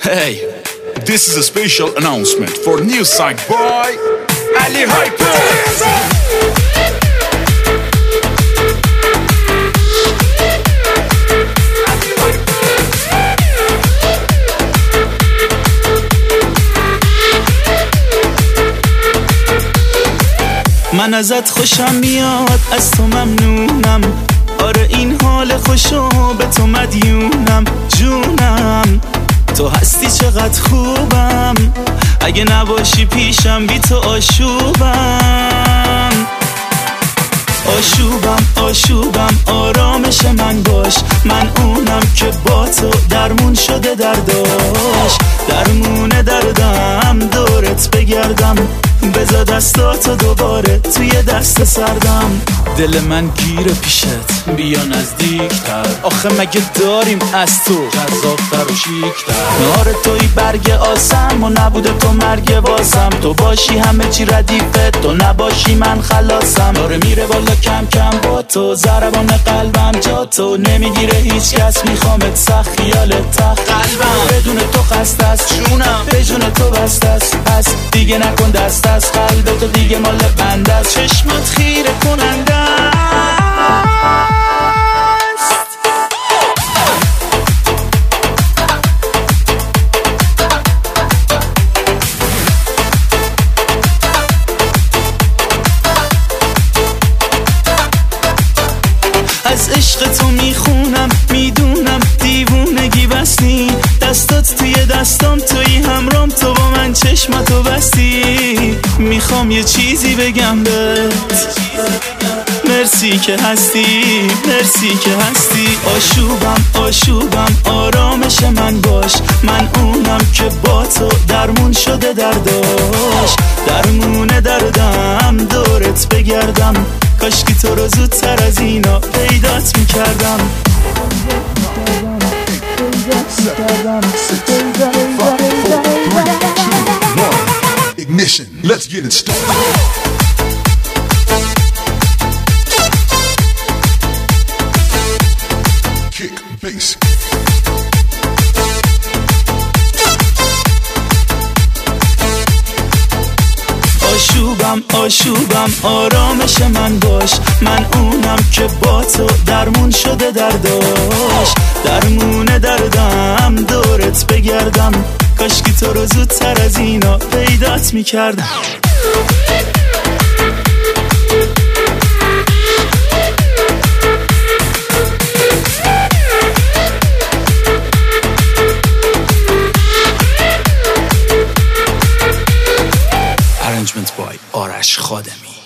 Hey, this is a special announcement for new site by Ali Hyper. من ازت خوشم میاد، از تو ممنونم. آره این حال خوشو به تو مدیونم. جونم تو هستی چقدر خوبم، اگه نباشی پیشم بی تو آشوبم. آشوبم آرامش من باش، من اونم که با تو درمون شده درداش. درمون دردم دورت بگردم، بذار دستاتو دوباره توی دست سردم. دل من گیره پیشت، بیا نزدیکتر. آخه مگه داریم از تو جذابتر و شیکتر؟ آره توی برگ آسم و نبوده تو مرگ واسم. تو باشی همه چی ردیفه، تو نباشی من خلاصم. آره میره بالا کم کم با تو، ضربان قلبم جا تو نمیگیره هیچ کس. میخوامت سخت خیالت تخت قلبم، بدون تو خسته است جونم، به جون تو بسته است. پس دیگه نکن دست از قلب تو، دیگه مال بنده است. چشمات خیره کننده است. از عشق تو میخونم، میدونم دیوونگی بستی. دستات توی دستام، توی همرام، تو با من چشماتو بستی. میخوام یه چیزی بگم بهت، مرسی که هستی، مرسی که هستی. آشوبم آرامش من باش، من اونم که با تو درمون شده درداش. درمون دردم دورت بگردم، کاشکی تو رو زودتر از اینا پیدات میکردم. Ignition, let's get it started. Kick, bass. آشوبم آرامش من باش، من اونم که با تو درمون شده درداش. درمون دردم دورت بگردم، کاشکی تو رو زودتر از اینا پیدات میکردم. Arrangement by آرش خادمی.